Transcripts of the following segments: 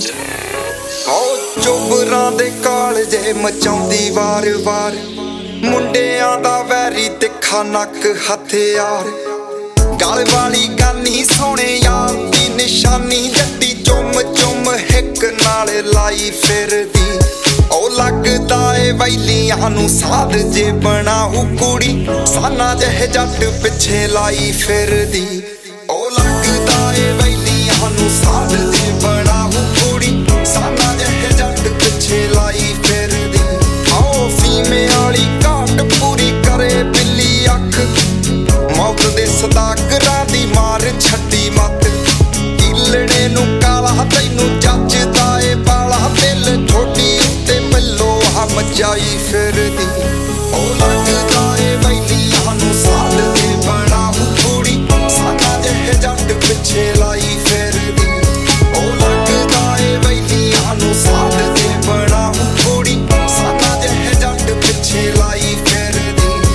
ਉਹ ਚੋਬਰਾਂ ਦੇ ਕਾਲਜੇ ਮਚਾਉਂਦੀ ਵਾਰ-ਵਾਰ, ਮੁੰਡਿਆਂ ਦਾ ਵੈਰੀ ਤਿੱਖਾ ਨੱਕ ਹਥਿਆਰ, ਗਲ ਵਾਲੀ ਗਾਨੀ ਸੋਹਣੇ ਯਾਰ ਦੀ ਨਿਸ਼ਾਨੀ, ਜੱਟੀ ਚੁੰਮ ਹਿੱਕ ਨਾਲ ਲਾਈ ਫਿਰਦੀ। ਉਹ ਲੱਗਦਾ ਏ ਵੈਲੀਆਂ ਨੂੰ ਸਾਧ ਜੇ ਬਣਾਉ ਕੁੜੀ, ਸਾਨਾ ਜਿਹੇ ਜੱਟ ਪਿੱਛੇ ਲਾਈ ਫਿਰਦੀ। ਉਹ ਲੱਗਦਾ ਏ ਵੈਲੀਆਂ ਨੂੰ ਸਾਧ ਜੇ ਬਣਾਉ ਕੁੜੀ, ਸਾਨਾ ਜਿਹੇ ਜੱਟ ਪਿੱਛੇ ਲਾਈ ਫਿਰਦੀ। ਆਓ ਫੀਮੇ ਵਾਲੀ ਘਾਟ ਪੂਰੀ ਕਰੇ ਬਿੱਲੀ ਅੱਖ, ਮੌਤ ਦੇ ਸਦਾਗਰਾਂ ਦੀ ਮਾਰ ਛੱਡੀ ਮੱਤ। ਕੀਲੜੇ ਨੂੰ ਕਾਲਾ ਤੈਨੂੰ ਜੱਜਦਾ ਏ ਬਾਲਾ, ਦਿਲ ਠੋਡੀ ਉੱਤੇ ਮੱਲੋ ਮਚਾਈ ਫਿਰਦੀ। ਉਹ ਲੱਗਦਾ ਏ ਵੈਲੀਆਂ ਨੂੰ ਸਾਧ ਦੇ ਬਣਾਉ ਕੁੜੀ, ਸਾਨਾ ਜਿਹੇ ਜੱਟ ਪਿੱਛੇ ਲਾਈ ਫਿਰਦੀ। ਉਹ ਲੱਗਦਾ ਏ ਵੈਲੀਆਂ ਨੂੰ ਸਾਧ ਦੇ ਬਣਾਉ ਕੁੜੀ, ਸਾਨਾ ਜਿਹੇ ਜੱਟ ਪਿੱਛੇ ਲਾਈ ਫਿਰਦੀ।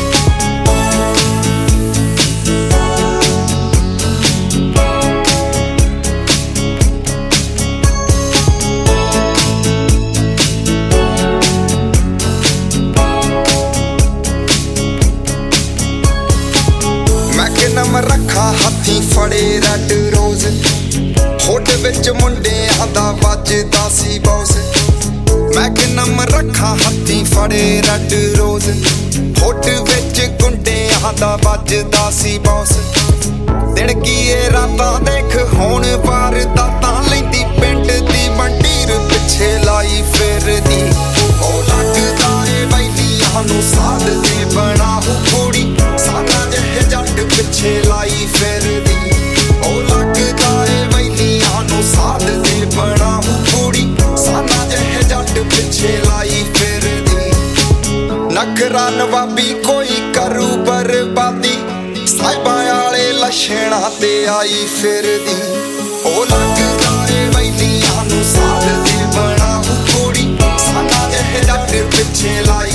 ਨਮ ਰੱਖਾਂ ਹੱਥੀਂ ਫੜੇ ਰੈਡ ਰੋਜ਼, ਹੋਡ ਵਿੱਚ ਮੁੰਡਿਆਂ ਦਾ ਵੱਜਦਾ ਸੀ ਬੌਸ। ਮੈਂ ਨਮ ਰੱਖਾਂ ਹੱਥੀਂ ਫੜੇ ਰੈਡ ਰੋਜ਼, ਹੋਡ ਵਿੱਚ ਗੁੰਡਿਆਂ ਦਾ ਵੱਜਦਾ ਸੀ ਬੌਸ। ਦਿਨ ਕੀਏ ਰਾਤਾਂ ਦੇਖ ਹੁਣ ਵਾਰਦਾਤਾਂ, ਲੈਂਦੀ ਪਿੰਡ ਦੀ ਮੰਡੀਰ ਪਿੱਛੇ ਲਾਈ ਫਿਰਦੀ। ਉਹ ਲੱਗਦਾ ਏ ਵੈਲੀਆਂ ਨੂੰ ਸਾਧ ਦੇ ਬਣਾਉ ਕੁੜੀ, ਸਾਨਾ ਜਿਹੇ ਜੱਟ ਪਿੱਛੇ ਲਾਈ ਫਿਰਦੀ। ਉਹ ਲੱਗਦਾ ਏ ਵੈਲੀਆਂ ਨੂੰ ਸਾਧ ਦੇ ਬਣਾਉ ਕੁੜੀ, ਸਾਨਾ ਜਿਹੇ ਜੱਟ ਪਿੱਛੇ ਲਾਈ ਫਿਰਦੀ। ਨਖਰਾ ਨਵਾਬੀ ਕੋਈ ਕਰੂ ਬਰਬਾਦੀ, ਸਾਹਿਬਾਂ ਵਾਲੇ ਲੱਛਣਾਂ ਤੇ ਆਈ ਫਿਰਦੀ। ਉਹ ਲੱਗਦਾ ਏ ਵੈਲੀਆਂ ਨੂੰ ਸਾਧ ਦੇ ਬਣਾਉ ਕੁੜੀ, ਸਾਨਾ ਜਿਹੇ ਜੱਟ ਪਿੱਛੇ ਲਾਈ